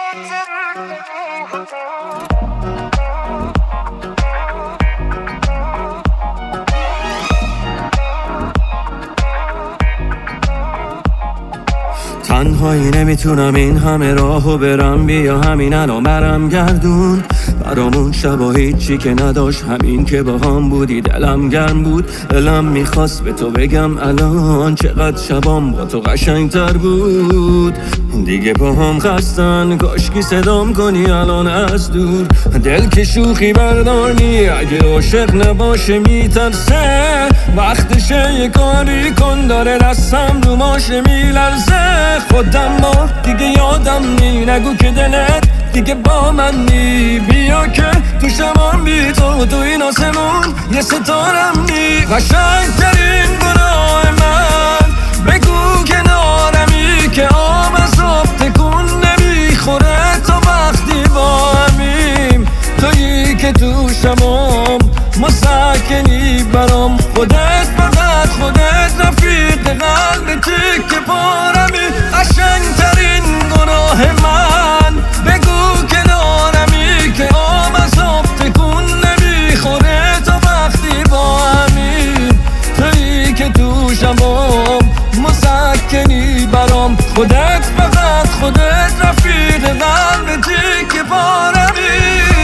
تنهایی نمیتونم این همه راهو برم، بیا همین الان برم گردون برامون شبا هیچی که نداشت، همین که با هم بودی دلم گرم بود. دلم میخواست به تو بگم الان چقدر شبام با تو قشنگتر بود. دیگه با هم خستن کاشکی صدام کنی الان از دور. دل که شوخی بردارنی اگه عاشق نباشه میترسه، وقتشه یه کاری کن داره دستم رو ماشه میلرزه. خودم با دیگه یادم نی، نگو که دلت دیگه با من نی. بیا که تو شمان بی تو این آسمون یه ستارم نی. قشنگترین گناه من بگو کنارمی که آب از آب تکون نمیخوره تا وقتی با همیم. تویی که تو شمام مسکنی برام، خودت فقط خودت رفیق قلب تیک پارمی. قشنگترین گناه من بگو کنارمی که آب از آب تکون نمیخوره تا وقتی با همیم. تویی که تو شمام مسکنی برام، خودت فقط خودت رفیق قلب تیک پارمی.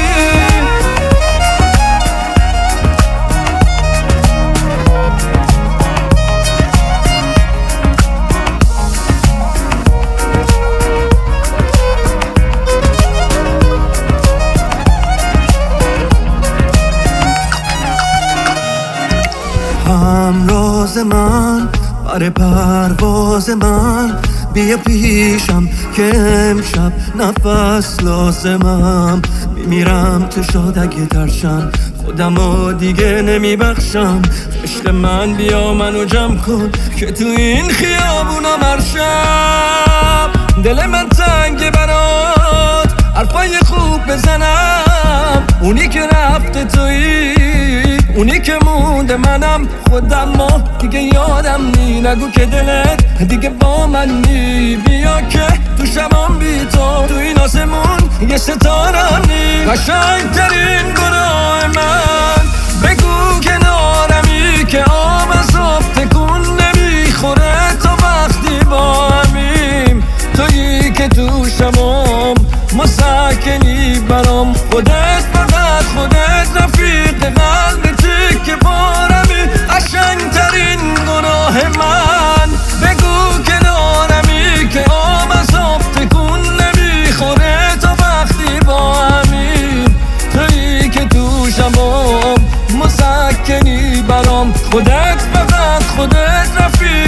همراز من برای پرواز من، بیا پیشم که امشب نفس لازمم. میمیرم تو شاد اگه ترشم، خودمو دیگه نمیبخشم. عشق من بیا منو جمع کن که تو این خیابونا مرشم. دل من تنگه برات حرفای خوب بزنم، اونی که رفته تویی اونی که مونده منم. خودم ما دیگه یادم نی، نگو که دلت دیگه با من نی. بیا که تو شبام بی تو این آسمون یه ستارم نی. قشنگترین گناه من بگو کنارمی که آب از آب تکون نمیخوره تا وقتی با همیم. تویی که تو شبام مسکنی برام، خودت فقط خودت رفیق قلب تیک پارمی. قشنگترین گناه من بگو کنارمی که آب از آب تکون نمیخوره تا وقتی با همیم. تویی که تو شبام مسکنی برام، خودت فقط خودت رفیق